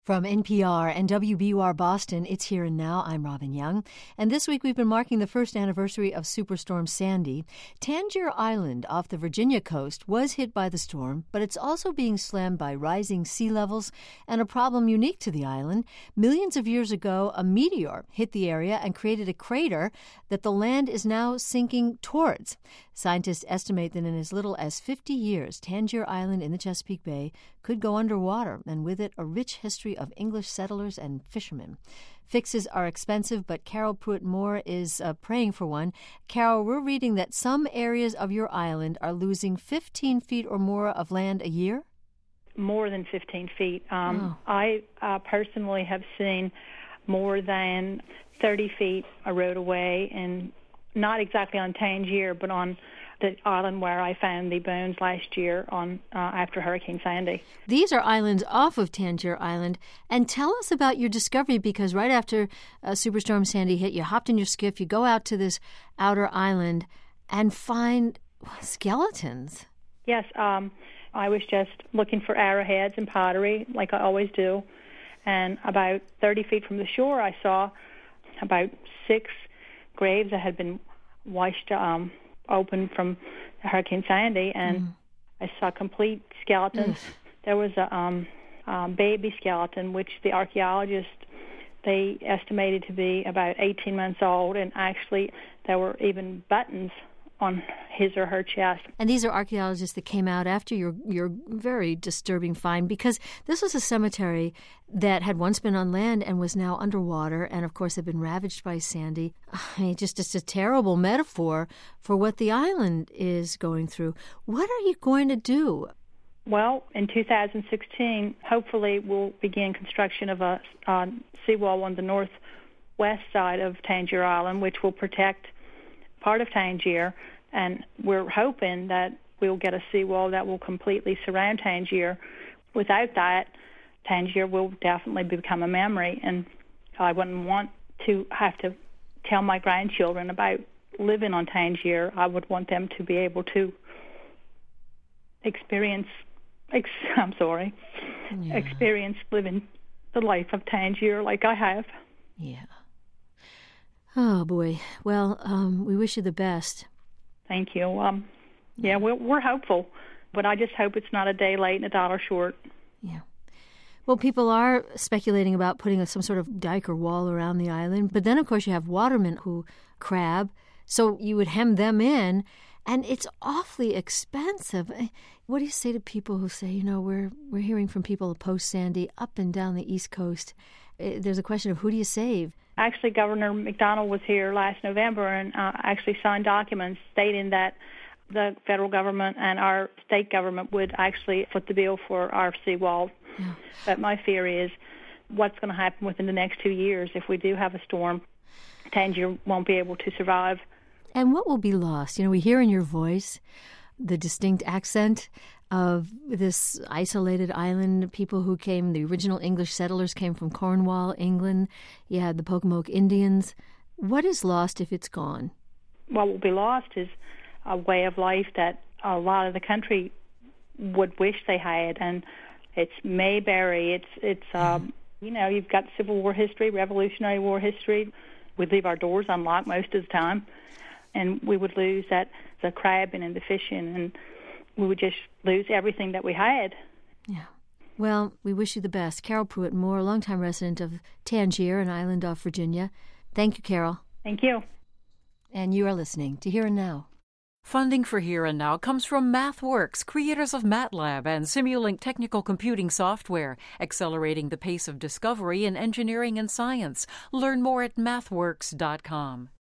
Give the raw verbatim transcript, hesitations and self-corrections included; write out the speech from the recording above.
From N P R and W B U R Boston, it's Here and Now. I'm Robin Young. And this week we've been marking the first anniversary of Superstorm Sandy. Tangier Island off the Virginia coast was hit by the storm, but it's also being slammed by rising sea levels and a problem unique to the island. Millions of years ago, a meteor hit the area and created a crater that the land is now sinking towards. Scientists estimate that in as little as fifty years, Tangier Island in the Chesapeake Bay could go underwater, and with it, a rich history of English settlers and fishermen. Fixes are expensive, but Carol Pruitt-Moore is uh, praying for one. Carol, we're reading that some areas of your island are losing fifteen feet or more of land a year? More than fifteen feet. Um, oh. I uh, personally have seen more than thirty feet erode away, and not exactly on Tangier, but on the island where I found the bones last year on uh, after Hurricane Sandy. These are islands off of Tangier Island. And tell us about your discovery, because right after uh, Superstorm Sandy hit, you hopped in your skiff, you go out to this outer island and find skeletons. Yes, um, I was just looking for arrowheads and pottery, like I always do. And about thirty feet from the shore, I saw about six graves that had been washed um, open from Hurricane Sandy, and mm. I saw complete skeletons. Mm. There was a um, um, baby skeleton, which the archaeologists, they estimated to be about eighteen months old, and actually there were even buttons on his or her chest. And these are archaeologists that came out after your your very disturbing find, because this was a cemetery that had once been on land and was now underwater, and of course had been ravaged by Sandy. I mean, just just a terrible metaphor for what the island is going through. What are you going to do? Well, in two thousand sixteen, hopefully we'll begin construction of a uh, seawall on the northwest side of Tangier Island, which will protect part of Tangier, and we're hoping that we'll get a seawall that will completely surround Tangier. Without that, Tangier will definitely become a memory, and I wouldn't want to have to tell my grandchildren about living on Tangier. I would want them to be able to experience, ex, I'm sorry, yeah. experience living the life of Tangier like I have. Yeah. Oh, boy. Well, um, we wish you the best. Thank you. Um, yeah, we're, we're hopeful, but I just hope it's not a day late and a dollar short. Yeah. Well, people are speculating about putting a, some sort of dike or wall around the island, but then, of course, you have watermen who crab, so you would hem them in, and it's awfully expensive. What do you say to people who say, you know, we're we're hearing from people post-Sandy up and down the East Coast. There's a question of who do you save? Actually, Governor McDonnell was here last November and uh, actually signed documents stating that the federal government and our state government would actually foot the bill for our seawall. Yeah. But my fear is what's going to happen within the next two years if we do have a storm. Tangier won't be able to survive. And what will be lost? You know, we hear in your voice the distinct accent of this isolated island. People who came, the original English settlers came from Cornwall, England. You had the Pocomoke Indians. What is lost if it's gone? What will be lost is a way of life that a lot of the country would wish they had, and it's Mayberry. It's it's um, you know, you've got Civil War history, Revolutionary War history. We leave our doors unlocked most of the time, and we would lose that the crabbing and the fishing, and we would just lose everything that we had. Yeah. Well, we wish you the best. Carol Pruitt-Moore, longtime resident of Tangier, an island off Virginia. Thank you, Carol. Thank you. And you are listening to Here and Now. Funding for Here and Now comes from MathWorks, creators of MATLAB and Simulink technical computing software, accelerating the pace of discovery in engineering and science. Learn more at mathworks dot com.